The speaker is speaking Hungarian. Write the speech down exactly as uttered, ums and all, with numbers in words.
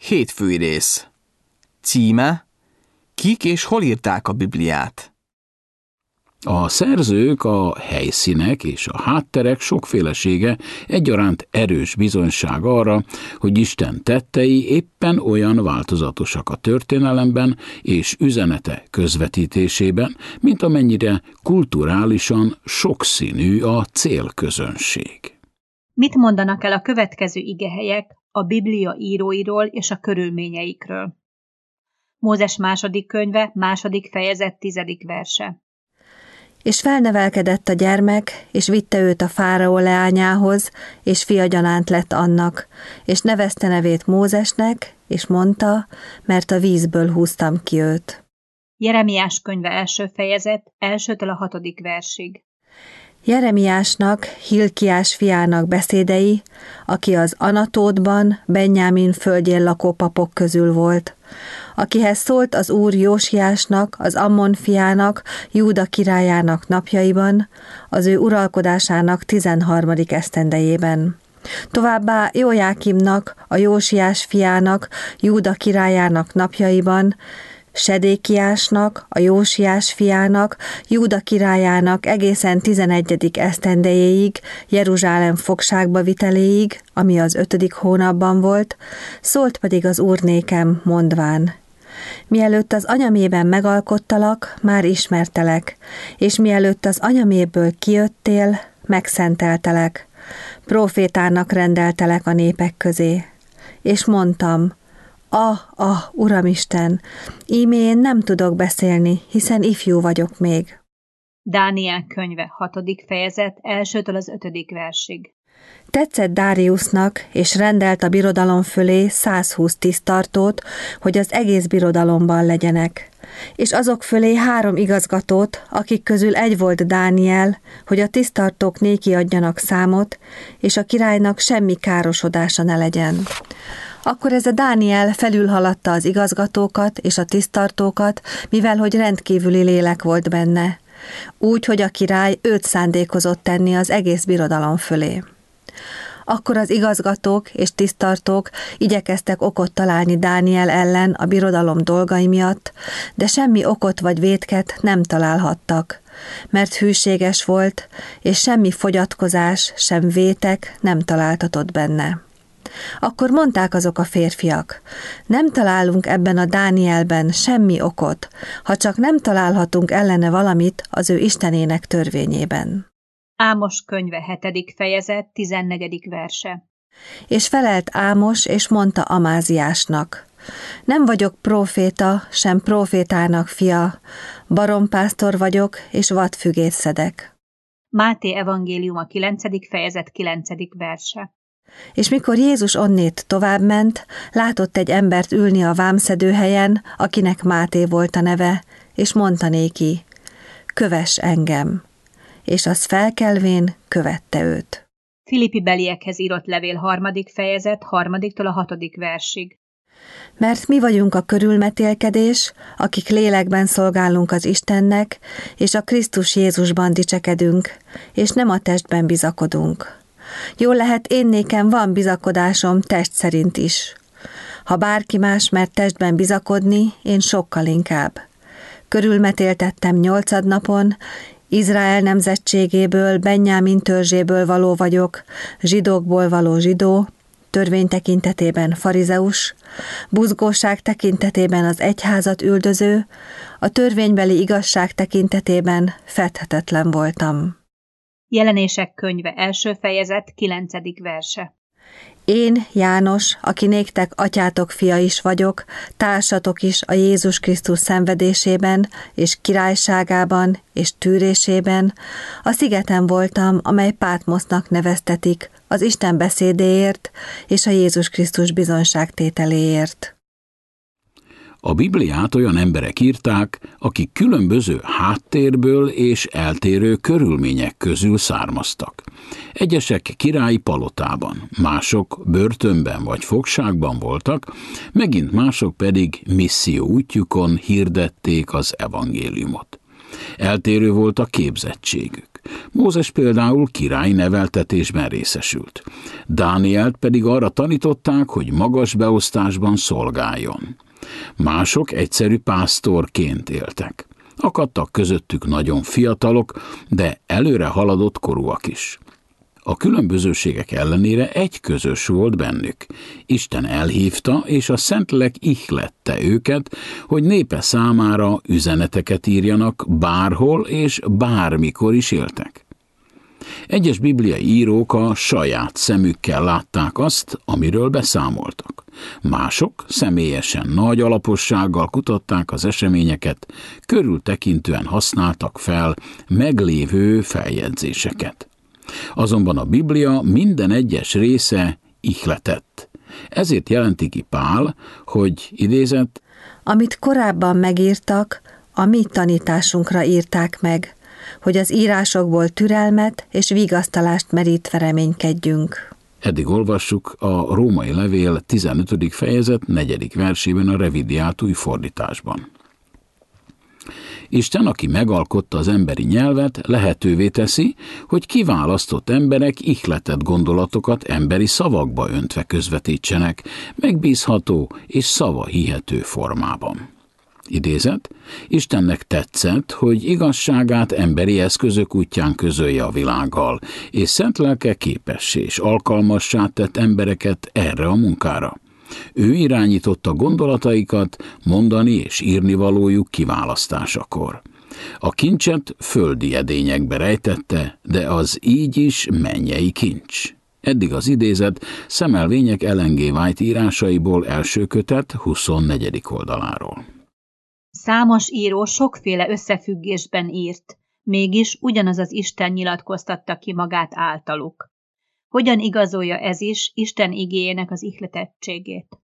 Hétfői rész. Címe: Kik és hol írták a Bibliát? A szerzők, a helyszínek és a hátterek sokfélesége egyaránt erős bizonyság arra, hogy Isten tettei éppen olyan változatosak a történelemben és üzenete közvetítésében, mint amennyire kulturálisan sokszínű a célközönség. Mit mondanak el a következő igehelyek a Biblia íróiról és a körülményeikről? Mózes második könyve, második fejezet, tizedik verse. És felnevelkedett a gyermek, és vitte őt a fáraó leányához, és fiagyanánt lett annak, és nevezte nevét Mózesnek, és mondta, mert a vízből húztam ki őt. Jeremiás könyve első fejezet, elsőtől a hatodik versig. Jeremiásnak, Hilkiás fiának beszédei, aki az Anatótban, Benjámin földjén lakó papok közül volt, akihez szólt az Úr Jósiásnak, az Ammon fiának, Júda királyának napjaiban, az ő uralkodásának tizenharmadik esztendejében. Továbbá Jójákimnak, a Jósiás fiának, Júda királyának napjaiban, Sedékiásnak, a Jósiás fiának, Júda királyának egészen tizenegyedik esztendejéig, Jeruzsálem fogságba viteléig, ami az ötödik hónapban volt, szólt pedig az Úr nékem, mondván: Mielőtt az anyamében megalkottalak, már ismertelek, és mielőtt az anyaméből kijöttél, megszenteltelek, prófétának rendeltelek a népek közé. És mondtam: Ah, ah, Uramisten, íme én nem tudok beszélni, hiszen ifjú vagyok még. Dániel könyve, hatodik fejezet, elsőtől az ötödik versig. Tetszett Dáriusznak, és rendelt a birodalom fölé százhúsz tisztartót, hogy az egész birodalomban legyenek, és azok fölé három igazgatót, akik közül egy volt Dániel, hogy a tisztartók néki adjanak számot, és a királynak semmi károsodása ne legyen. Akkor ez a Dániel felülhaladta az igazgatókat és a tisztartókat, mivel hogy rendkívüli lélek volt benne, úgy, hogy a király őt szándékozott tenni az egész birodalom fölé. Akkor az igazgatók és tisztartók igyekeztek okot találni Dániel ellen a birodalom dolgai miatt, de semmi okot vagy vétket nem találhattak, mert hűséges volt, és semmi fogyatkozás, sem vétek nem találtatott benne. Akkor mondták azok a férfiak: Nem találunk ebben a Dánielben semmi okot, ha csak nem találhatunk ellene valamit az ő Istenének törvényében. Ámos könyve, hetedik fejezet, tizennegyedik verse. És felelt Ámos, és mondta Amáziásnak: Nem vagyok próféta, sem prófétának fia, barompásztor vagyok, és vadfügét szedek. Máté evangélium, a kilencedik fejezet, kilencedik verse. És mikor Jézus onnét továbbment, látott egy embert ülni a vámszedőhelyen, akinek Máté volt a neve, és mondta néki: Kövess engem! És az felkelvén követte őt. Filippi beliekhez írott levél, harmadik fejezet, harmadiktól a hatodik versig. Mert mi vagyunk a körülmetélkedés, akik lélekben szolgálunk az Istennek, és a Krisztus Jézusban dicsekedünk, és nem a testben bizakodunk. Jól lehet, én nékem van bizakodásom test szerint is. Ha bárki más mert testben bizakodni, én sokkal inkább. Körülmetéltettem nyolcad napon, Izrael nemzetségéből, Benjámin törzséből való vagyok, zsidókból való zsidó, törvény tekintetében farizeus, buzgóság tekintetében az egyházat üldöző, a törvénybeli igazság tekintetében fedhetetlen voltam. Jelenések könyve, első fejezet, kilencedik verse. Én, János, aki néktek atyátok fia is vagyok, társatok is a Jézus Krisztus szenvedésében, és királyságában, és tűrésében, a szigeten voltam, amely Pátmosznak neveztetik, az Isten beszédéért, és a Jézus Krisztus bizonságtételéért. A Bibliát olyan emberek írták, akik különböző háttérből és eltérő körülmények közül származtak. Egyesek királyi palotában, mások börtönben vagy fogságban voltak, megint mások pedig misszió útjukon hirdették az evangéliumot. Eltérő volt a képzettségük. Mózes például királyi neveltetésben részesült. Dánielt pedig arra tanították, hogy magas beosztásban szolgáljon. Mások egyszerű pásztorként éltek. Akadtak közöttük nagyon fiatalok, de előre haladott korúak is. A különbözőségek ellenére egy közös volt bennük. Isten elhívta, és a Szentlélek ihlette őket, hogy népe számára üzeneteket írjanak, bárhol és bármikor is éltek. Egyes bibliai írók a saját szemükkel látták azt, amiről beszámoltak. Mások személyesen nagy alapossággal kutatták az eseményeket, körültekintően használtak fel meglévő feljegyzéseket. Azonban a Biblia minden egyes része ihletett. Ezért jelenti ki Pál, hogy idézett, amit korábban megírtak, a mi tanításunkra írták meg, hogy az írásokból türelmet és vigasztalást merítve reménykedjünk. Eddig olvassuk a Római levél tizenötödik fejezet negyedik versében a revidiált új fordításban. Isten, aki megalkotta az emberi nyelvet, lehetővé teszi, hogy kiválasztott emberek ihletett gondolatokat emberi szavakba öntve közvetítsenek, megbízható és szava hihető formában. Idézet, Istennek tetszett, hogy igazságát emberi eszközök útján közölje a világgal, és szent lelke képessé és alkalmassá tett embereket erre a munkára. Ő irányította gondolataikat mondani és írni valójuk kiválasztásakor. A kincset földi edényekbe rejtette, de az így is mennyei kincs. Eddig az idézet Szemelvények Ellen G. White írásaiból első kötet huszonnegyedik oldaláról. Számos író sokféle összefüggésben írt, mégis ugyanaz az Isten nyilatkoztatta ki magát általuk. Hogyan igazolja ez is Isten igéjének az ihletettségét?